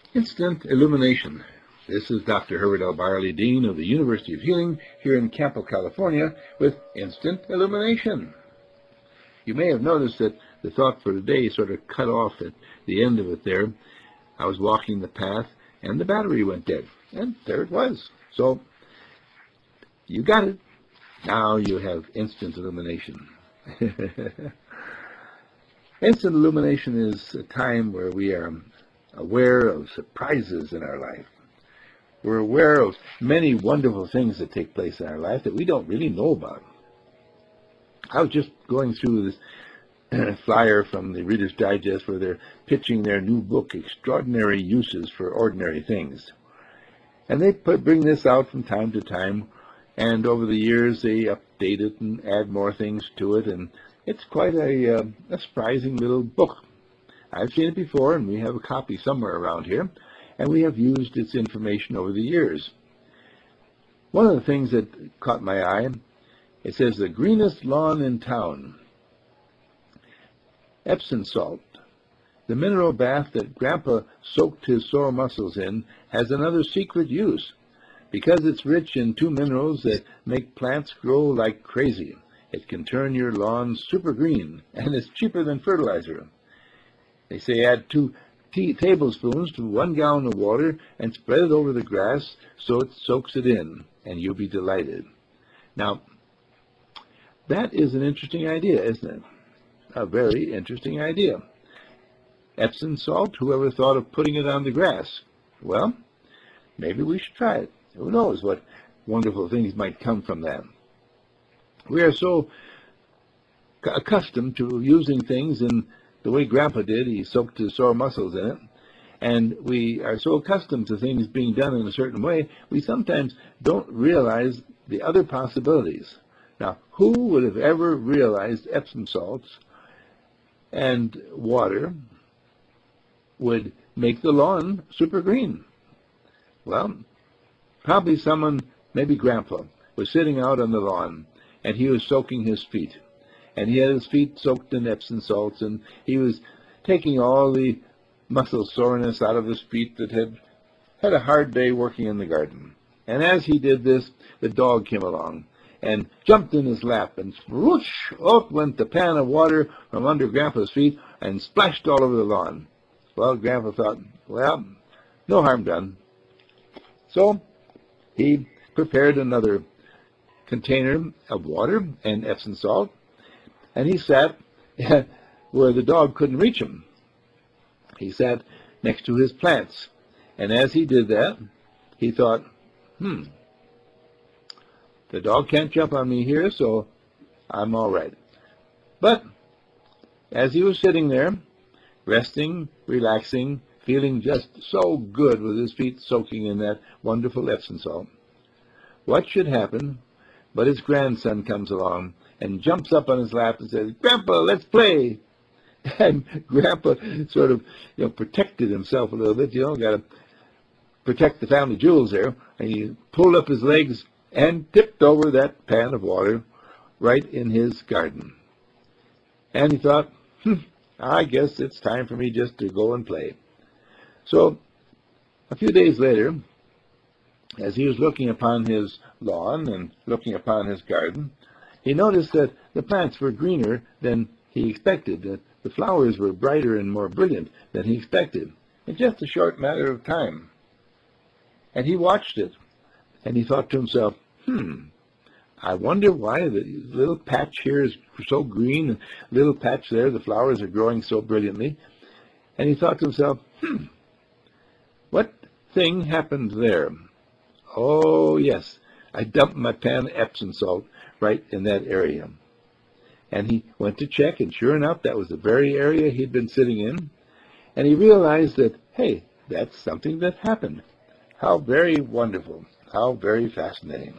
Instant illumination. This is Dr. Herbert L. Barley, Dean of the University of Healing here in Campo, California, with instant illumination. You may have noticed that the thought for today sort of cut off at the end of it there. I was walking the path and the battery went dead, and there it was. So you got it. Now you have instant illumination. Instant illumination is a time where we are aware of surprises in our life. We're aware of many wonderful things that take place in our life that we don't really know about. I was just going through this flyer from the Reader's Digest where they're pitching their new book, Extraordinary Uses for Ordinary Things. And they bring this out from time to time, and over the years they update it and add more things to it, and it's quite a surprising little book. I've seen it before, and we have a copy somewhere around here, and we have used its information over the years. One of the things that caught my eye, it says the greenest lawn in town. Epsom salt, the mineral bath that Grandpa soaked his sore muscles in, has another secret use. Because it's rich in two minerals that make plants grow like crazy, it can turn your lawn super green, and it's cheaper than fertilizer. They say add 2 tablespoons to 1 gallon of water and spread it over the grass so it soaks it in, and you'll be delighted. Now, that is an interesting idea, isn't it? A very interesting idea. Epsom salt, whoever thought of putting it on the grass? Well, maybe we should try it. Who knows what wonderful things might come from that. We are so accustomed to using things in the way Grandpa did. He soaked his sore muscles in it. And we are so accustomed to things being done in a certain way, we sometimes don't realize the other possibilities. Now, who would have ever realized Epsom salts and water would make the lawn super green? Well, probably someone, maybe Grandpa, was sitting out on the lawn, and he was soaking his feet. And he had his feet soaked in Epsom salts, and he was taking all the muscle soreness out of his feet that had a hard day working in the garden. And as he did this, the dog came along and jumped in his lap, and whoosh, out went the pan of water from under Grandpa's feet and splashed all over the lawn. Well, Grandpa thought, well, no harm done. So he prepared another container of water and Epsom salt, and he sat where the dog couldn't reach him. He sat next to his plants, and as he did that, he thought, the dog can't jump on me here, so I'm all right. But as he was sitting there, resting, relaxing, feeling just so good with his feet soaking in that wonderful Epsom salt, what should happen but his grandson comes along and jumps up on his lap and says, "Grandpa, let's play." And Grandpa sort of, protected himself a little bit. Got to protect the family jewels there. And he pulled up his legs and tipped over that pan of water right in his garden. And he thought, I guess it's time for me just to go and play. So a few days later, as he was looking upon his lawn and looking upon his garden, he noticed that the plants were greener than he expected, that the flowers were brighter and more brilliant than he expected, in just a short matter of time. And he watched it, and he thought to himself, I wonder why the little patch here is so green, and little patch there, the flowers are growing so brilliantly. And he thought to himself, what thing happened there? Oh, yes, I dumped my pan of Epsom salt right in that area. And he went to check, and sure enough, that was the very area he'd been sitting in. And he realized that, hey, that's something that happened. How very wonderful. How very fascinating.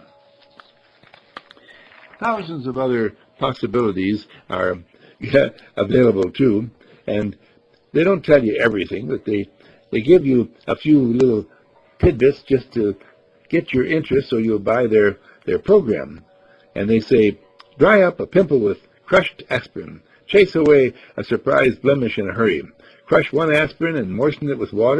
Thousands of other possibilities are available, too. And they don't tell you everything, but they give you a few little tidbits just to get your interest so you'll buy their program. And they say, dry up a pimple with crushed aspirin. Chase away a surprise blemish in a hurry. Crush 1 aspirin and moisten it with water.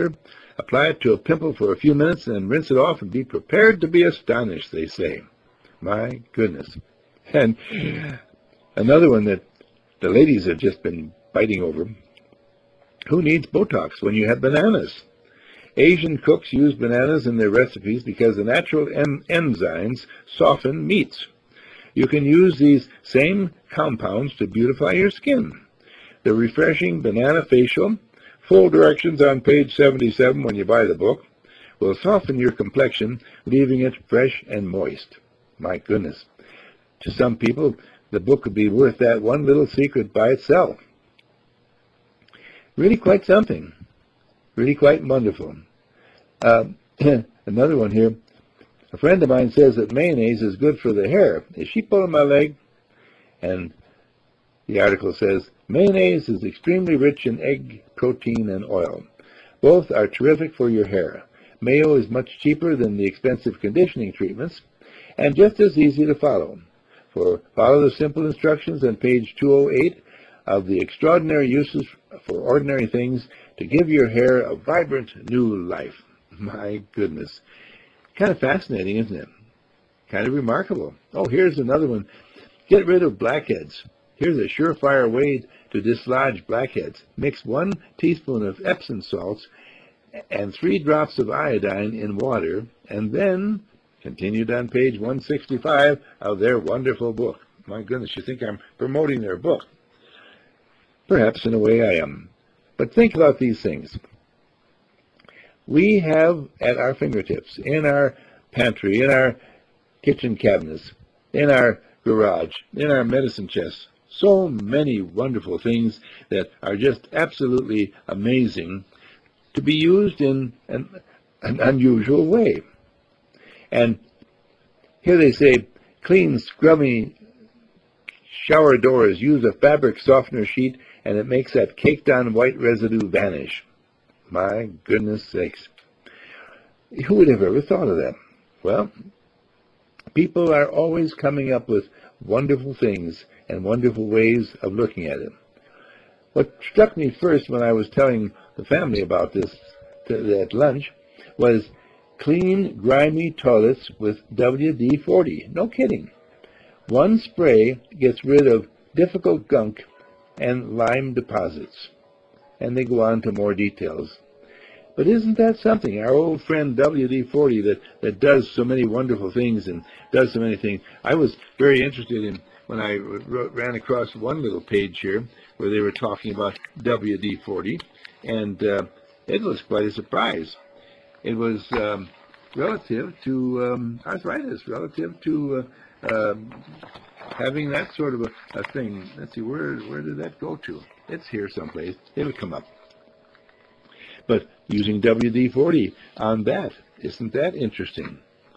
Apply it to a pimple for a few minutes and rinse it off and be prepared to be astonished, they say. My goodness. And another one that the ladies have just been fighting over. Who needs Botox when you have bananas? Asian cooks use bananas in their recipes because the natural enzymes soften meats. You can use these same compounds to beautify your skin. The refreshing banana facial, full directions on page 77 when you buy the book, will soften your complexion, leaving it fresh and moist. My goodness. To some people, the book could be worth that one little secret by itself. Really quite something. Really quite wonderful. Another one here. A friend of mine says that mayonnaise is good for the hair. Is she pulling my leg? And the article says, mayonnaise is extremely rich in egg, protein, and oil. Both are terrific for your hair. Mayo is much cheaper than the expensive conditioning treatments, and just as easy to follow. Follow the simple instructions on page 208 of the extraordinary uses for ordinary things to give your hair a vibrant new life. My goodness. Kind of fascinating, isn't it? Kind of remarkable. Oh, here's another one. Get rid of blackheads. Here's a surefire way to dislodge blackheads. Mix 1 teaspoon of Epsom salts and 3 drops of iodine in water, and then, continued on page 165 of their wonderful book. My goodness, you think I'm promoting their book. Perhaps in a way I am. But think about these things. We have at our fingertips, in our pantry, in our kitchen cabinets, in our garage, in our medicine chest, so many wonderful things that are just absolutely amazing to be used in an unusual way. And here they say, clean, scrubby shower doors. Use a fabric softener sheet, and it makes that caked-on white residue vanish. My goodness sakes. Who would have ever thought of that? Well, people are always coming up with wonderful things and wonderful ways of looking at it. What struck me first when I was telling the family about this at lunch was clean, grimy toilets with WD-40. No kidding. One spray gets rid of difficult gunk and lime deposits. And they go on to more details. But isn't that something? Our old friend WD-40 that does so many wonderful things and does so many things. I was very interested in when I ran across one little page here where they were talking about WD-40, and it was quite a surprise. It was relative to arthritis, relative to having that sort of a thing. Let's see, where did that go to? It's here someplace. It'll come up. But using WD-40 on that, isn't that interesting?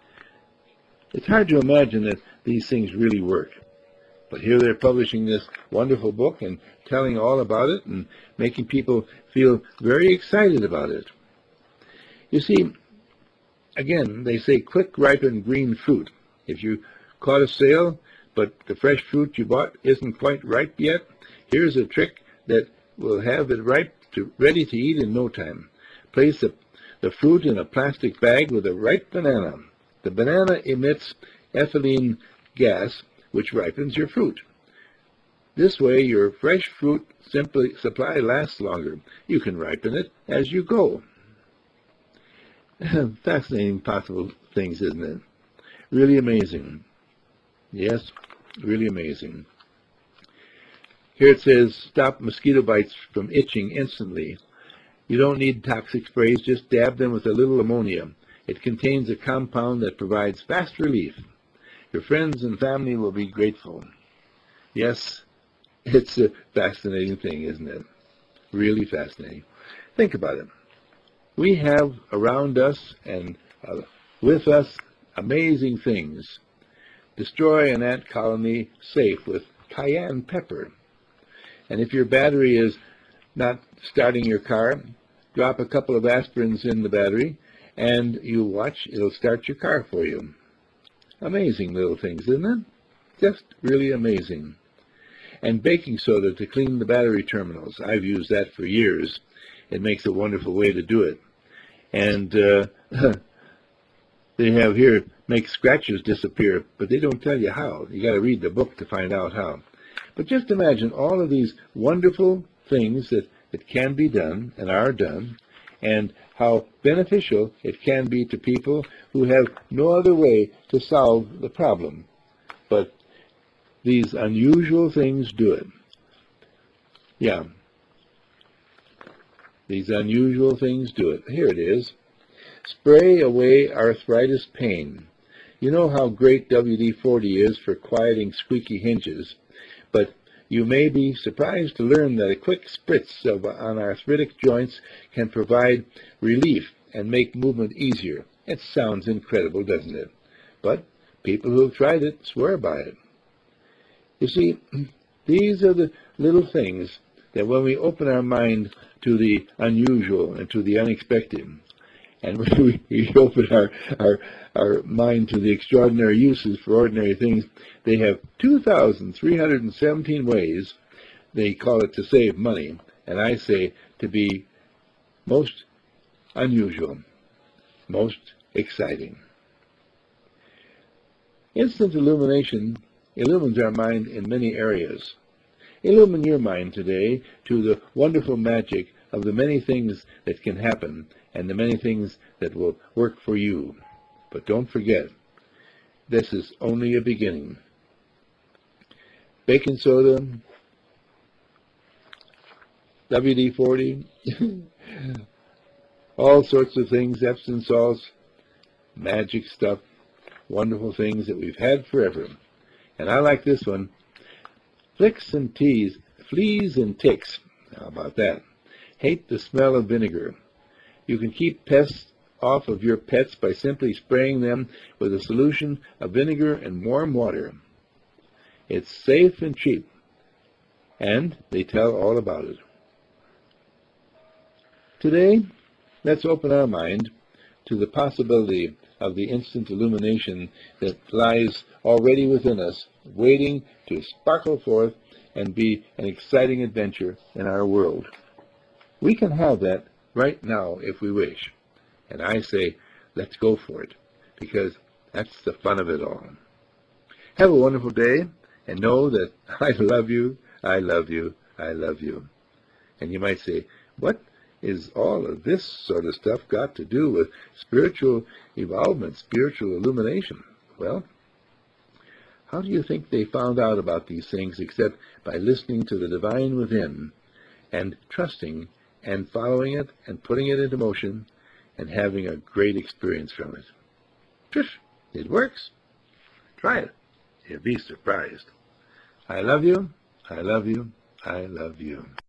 It's hard to imagine that these things really work. But here they're publishing this wonderful book and telling all about it and making people feel very excited about it. You see, again, they say quick ripened green fruit. If you caught a sale, but the fresh fruit you bought isn't quite ripe yet, here's a trick that will have it ripe ready to eat in no time. Place the fruit in a plastic bag with a ripe banana. The banana emits ethylene gas, which ripens your fruit. This way, your fresh fruit supply lasts longer. You can ripen it as you go. Fascinating possible things, isn't it? Really amazing. Yes, really amazing. Here it says, stop mosquito bites from itching instantly. You don't need toxic sprays, just dab them with a little ammonia. It contains a compound that provides fast relief. Your friends and family will be grateful. Yes, it's a fascinating thing, isn't it? Really fascinating. Think about it. We have around us and with us amazing things. Destroy an ant colony safe with cayenne pepper. And if your battery is not starting your car, drop a couple of aspirins in the battery, and you watch, it'll start your car for you. Amazing little things, isn't it? Just really amazing. And baking soda to clean the battery terminals. I've used that for years. It makes a wonderful way to do it. And they have here, make scratches disappear, but they don't tell you how. You got to read the book to find out how. But just imagine all of these wonderful things that can be done and are done, and how beneficial it can be to people who have no other way to solve the problem. But these unusual things do it. Yeah. These unusual things do it. Here it is. Spray away arthritis pain. You know how great WD-40 is for quieting squeaky hinges, but you may be surprised to learn that a quick spritz on arthritic joints can provide relief and make movement easier. It sounds incredible, doesn't it? But people who have tried it swear by it. You see, these are the little things that when we open our mind to the unusual and to the unexpected, and we open our mind to the extraordinary uses for ordinary things, they have 2,317 ways, they call it, to save money, and I say to be most unusual, most exciting. Instant illumination illumines our mind in many areas. Illumine your mind today to the wonderful magic of the many things that can happen and the many things that will work for you. But don't forget, this is only a beginning. Baking soda, WD-40, all sorts of things, Epsom salts, magic stuff, wonderful things that we've had forever. And I like this one. Fleas and ticks. How about that? Hate the smell of vinegar. You can keep pests off of your pets by simply spraying them with a solution of vinegar and warm water. It's safe and cheap, and they tell all about it. Today, let's open our mind to the possibility of the instant illumination that lies already within us, waiting to sparkle forth and be an exciting adventure in our world. We can have that right now if we wish. And I say, let's go for it, because that's the fun of it all. Have a wonderful day, and know that I love you, I love you, I love you. And you might say, what is all of this sort of stuff got to do with spiritual evolvement, spiritual illumination? Well, how do you think they found out about these things except by listening to the divine within and trusting and following it and putting it into motion and having a great experience from it? It works. Try it. You'll be surprised. I love you. I love you. I love you.